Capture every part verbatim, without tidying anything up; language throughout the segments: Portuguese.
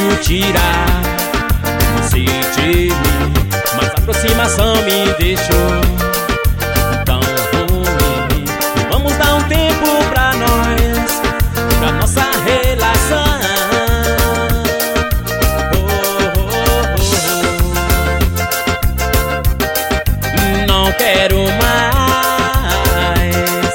difícil tirar você de mim, mas a aproximação me deixou tão ruim. Vamos dar um tempo pra nós, pra nossa relação. Oh, oh, oh, oh. Não quero mais,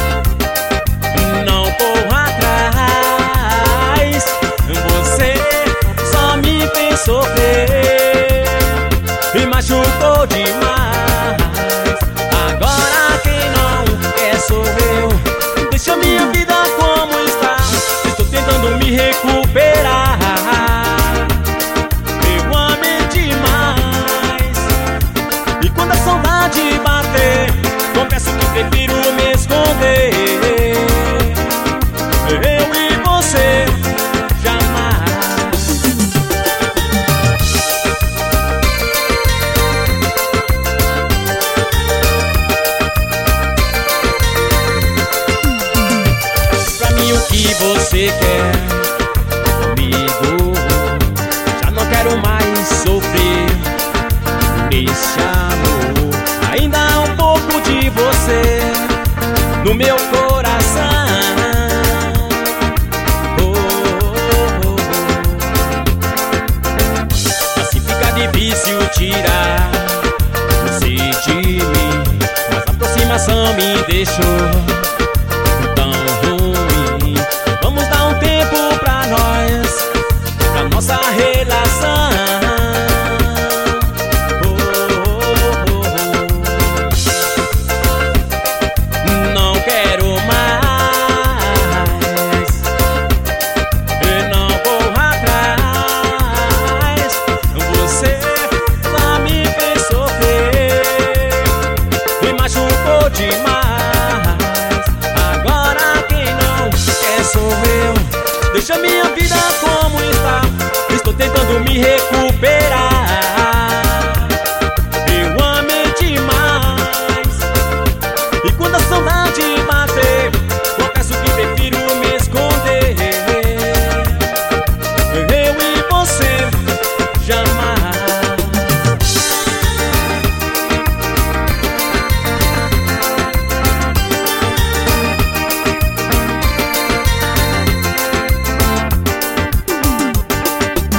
não corro atrás. Você só me fez sofrer e machucou demais. Agora quem não quer sou eu. Deixa minha vida como está, estou tentando me recuperar. Eu amei demais, e quando a saudade bater, confesso que prefiro me esconder. Eu e você jamais. Pra mim o que você quer comigo, já não quero mais sofrer esse amor. Ainda há um pouco de você no meu coração. Oh, oh, oh. Assim fica difícil tirar você de mim, mas a aproximação me deixou tão ruim. Vamos dar um tempo pra nós, pra nossa relação. Oh, oh, oh, oh. Não quero mais, eu não vou atrás. Você só me fez sofrer e machucou demais. Agora quem não quer sou eu. Deixa minha vida como está, estou tentando me recuperar.